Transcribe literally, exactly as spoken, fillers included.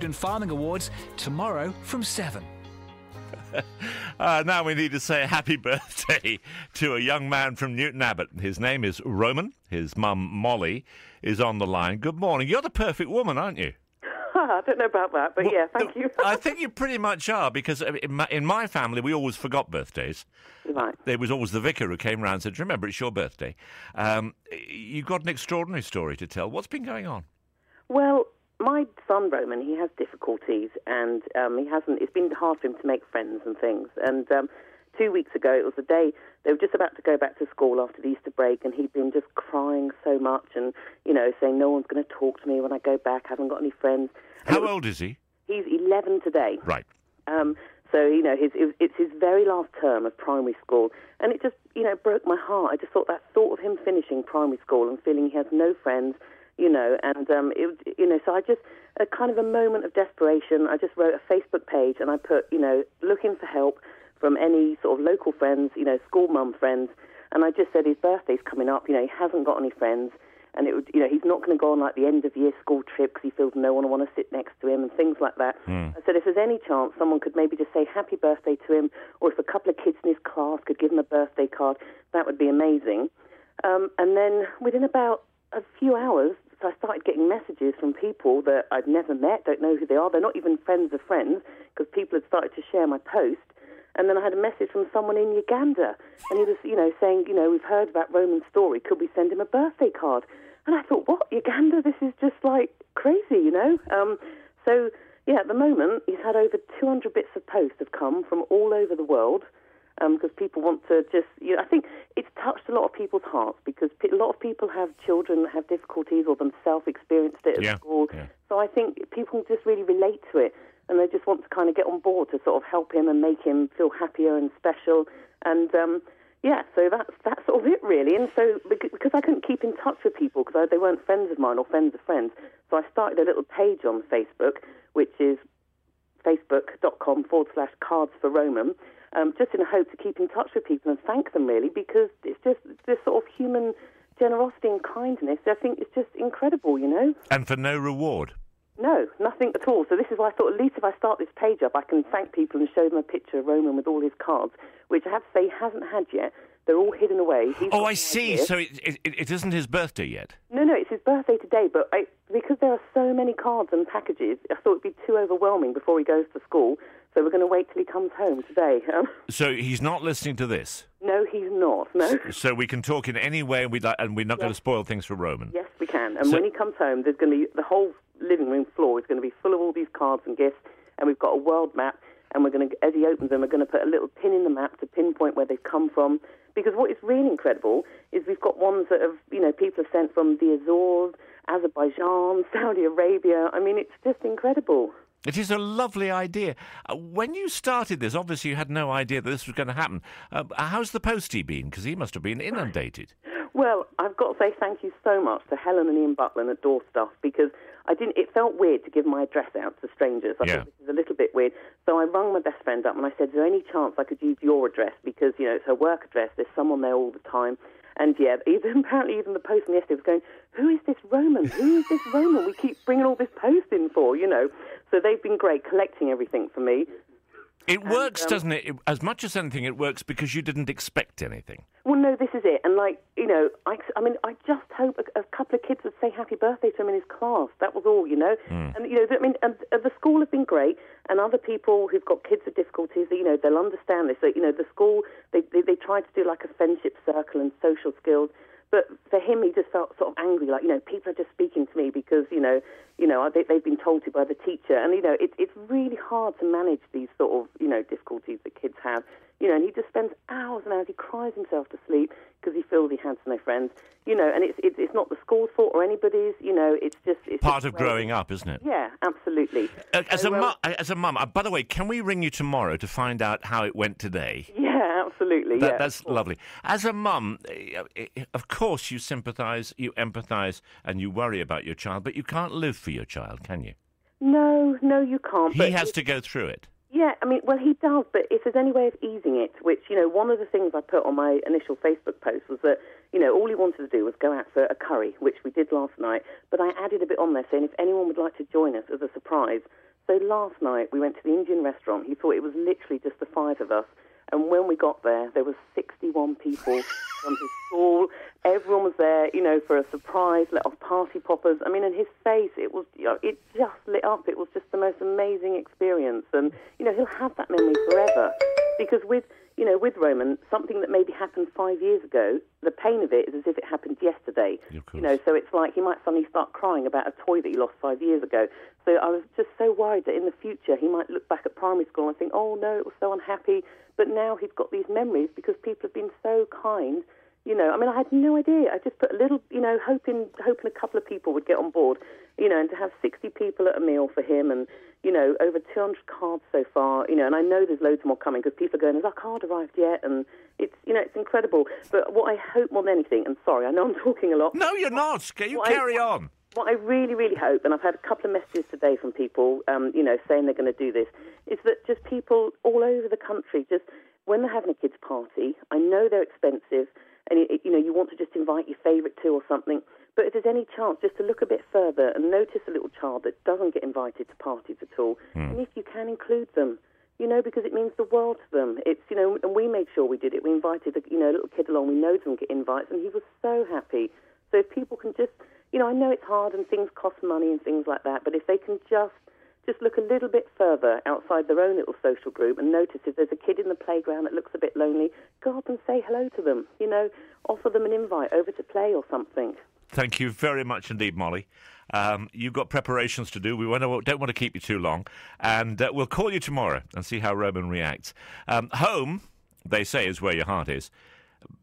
and Farming Awards tomorrow from seven. Uh, now we need to say happy birthday to a young man from Newton Abbot. His name is Roman. His mum, Molly, is on the line. Good morning. You're the perfect woman, aren't you? I don't know about that, but well, yeah, thank you. I think you pretty much are, because in my, in my family, we always forgot birthdays. Right. There was always the vicar who came round and said, remember, it's your birthday. Um, you've got an extraordinary story to tell. What's been going on? Well, my son, Roman, he has difficulties, and um, he hasn't. It's been hard for him to make friends and things. And um, two weeks ago, it was the day they were just about to go back to school after the Easter break, and he'd been just crying so much and, you know, saying, no one's going to talk to me when I go back, I haven't got any friends. And How was, old is he? He's eleven today. Right. Um, so, you know, his, it, it's his very last term of primary school, and it just, you know, broke my heart. I just thought that thought of him finishing primary school and feeling he has no friends, you know, and, um, it, you know, so I just, a kind of a moment of desperation, I just wrote a Facebook page and I put, you know, looking for help from any sort of local friends, you know, school mum friends, and I just said his birthday's coming up, you know, he hasn't got any friends, and it would, you know, he's not going to go on like the end of year school trip because he feels no one will want to sit next to him and things like that. Mm. I said if there's any chance someone could maybe just say happy birthday to him, or if a couple of kids in his class could give him a birthday card, that would be amazing. Um, and then within about a few hours, so I started getting messages from people that I've never met, don't know who they are. They're not even friends of friends, because people had started to share my post. And then I had a message from someone in Uganda, and he was, you know, saying, you know, we've heard about Roman's story. Could we send him a birthday card? And I thought, what, Uganda? This is just like crazy, you know. Um, so yeah, at the moment he's had over two hundred bits of post have come from all over the world. Because um, people want to just, you know, I think it's touched a lot of people's hearts, because a lot of people have children that have difficulties or themselves experienced it at yeah, school. Yeah. So I think people just really relate to it, and they just want to kind of get on board to sort of help him and make him feel happier and special. And um, yeah, so that's that's sort of it really. And so because I couldn't keep in touch with people because they weren't friends of mine or friends of friends, so I started a little page on Facebook, which is facebook.com forward slash cards for Roman. Um, just in a hope to keep in touch with people and thank them, really, because it's just this sort of human generosity and kindness. I think it's just incredible, you know. And for no reward? No, nothing at all. So this is why I thought at least if I start this page up, I can thank people and show them a picture of Roman with all his cards, which I have to say he hasn't had yet. They're all hidden away. He's oh, I see. Idea. So it, it, it isn't his birthday yet? No, no, it's his birthday today, but I, because there are so many cards and packages, I thought it would be too overwhelming before he goes to school. So we're going to wait till he comes home today. Um, so he's not listening to this? No, he's not, no. So we can talk in any way, we'd like, and we're not yes. going to spoil things for Roman? Yes, we can. And so, when he comes home, there's going to be, the whole living room floor is going to be full of all these cards and gifts, and we've got a world map, and we're going to, as he opens them, we're going to put a little pin in the map to pinpoint where they've come from. Because what is really incredible is we've got ones that have, you know, people have sent from the Azores, Azerbaijan, Saudi Arabia. I mean, it's just incredible. It is a lovely idea. Uh, when you started this, obviously you had no idea that this was going to happen. Uh, how's the postie been? Because he must have been inundated. Well, I've got to say thank you so much to Helen and Ian Butland at Door Stuff, because I didn't. It felt weird to give my address out to strangers. I yeah. thought this is a little bit weird. So I rung my best friend up and I said, is there any chance I could use your address? Because, you know, it's her work address. There's someone there all the time. And, yeah, even, apparently even the postman yesterday was going, who is this Roman? Who is this Roman we keep bringing all this post in for, you know? So they've been great collecting everything for me. It and, works, um, doesn't it? it? As much as anything, it works because you didn't expect anything. Well, no, this is it. And, like, you know, I, I mean, I just hope a, a couple of kids would say happy birthday to him in his class. That was all, you know. Mm. And, you know, I mean, and, and the school have been great, and other people who've got kids with difficulties, you know, they'll understand this. So, you know, the school, they, they, they tried to do, like, a friendship circle and social skills. But for him, he just felt sort of angry, like, you know, people are just speaking to me because, you know, you know, they, they've been told to by the teacher. And, you know, it, it's really hard to manage these sort of, you know, difficulties that kids have. You know, and he just spends hours and hours, he cries himself to sleep because he feels he has no friends. You know, and it's it's, it's not the school's fault or anybody's, you know, it's just... It's part just of growing up, isn't it? Yeah, absolutely. Uh, as, so, a um, mu- as a mum, uh, by the way, can we ring you tomorrow to find out how it went today? Yeah, absolutely. That, yeah, that's lovely. As a mum, of course you sympathise, you empathise, and you worry about your child, but you can't live for your child, can you? No, no, you can't. He but has to go through it. Yeah, I mean, well, he does, but if there's any way of easing it, which, you know, one of the things I put on my initial Facebook post was that, you know, all he wanted to do was go out for a curry, which we did last night, but I added a bit on there saying if anyone would like to join us as a surprise. So last night we went to the Indian restaurant. He thought it was literally just the five of us. And when we got there, there was sixty-one people from his school. Everyone was there, you know, for a surprise, let off party poppers. I mean, and his face, it was, you know, it just lit up. It was just the most amazing experience. And, you know, he'll have that memory forever. Because with, you know, with Roman, something that maybe happened five years ago, the pain of it is as if it happened yesterday. You know, so it's like he might suddenly start crying about a toy that he lost five years ago. So I was just so worried that in the future he might look back at primary school and think, oh, no, it was so unhappy. But now he's got these memories because people have been so kind. You know, I mean, I had no idea. I just put a little, you know, hoping hoping a couple of people would get on board, you know, and to have sixty people at a meal for him and, you know, over two hundred cards so far, you know, and I know there's loads more coming because people are going, has our card arrived yet? And it's, you know, it's incredible. But what I hope more than anything, and sorry, I know I'm talking a lot. No, you're not. You what carry I, on. What I really, really hope, and I've had a couple of messages today from people, um, you know, saying they're going to do this, is that just people all over the country, just when they're having a kids' party, I know they're expensive, and it, you know, you want to just invite your favourite two or something. But if there's any chance, just to look a bit further and notice a little child that doesn't get invited to parties at all, mm. and if you can include them, you know, because it means the world to them. It's, you know, and we made sure we did it. We invited, a, you know, a little kid along. We know them get invites, and he was so happy. So if people can just, you know, I know it's hard and things cost money and things like that, but if they can just just look a little bit further outside their own little social group and notice if there's a kid in the playground that looks a bit lonely, go up and say hello to them, you know, offer them an invite over to play or something. Thank you very much indeed, Molly. Um, you've got preparations to do. We want to, don't want to keep you too long. And uh, we'll call you tomorrow and see how Roman reacts. Um, home, they say, is where your heart is.